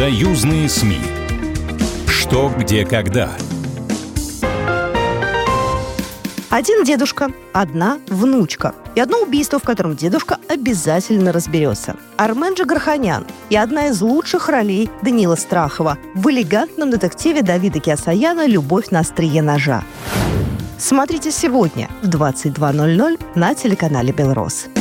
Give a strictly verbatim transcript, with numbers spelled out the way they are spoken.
Союзные СМИ. Что, где, когда. Один дедушка, одна внучка и одно убийство, в котором дедушка обязательно разберется. Армен Джигарханян и одна из лучших ролей Даниила Страхова в элегантном детективе Давида Киасаяна «Любовь на острие ножа». Смотрите сегодня в двадцать два ноль ноль на телеканале «Белрос».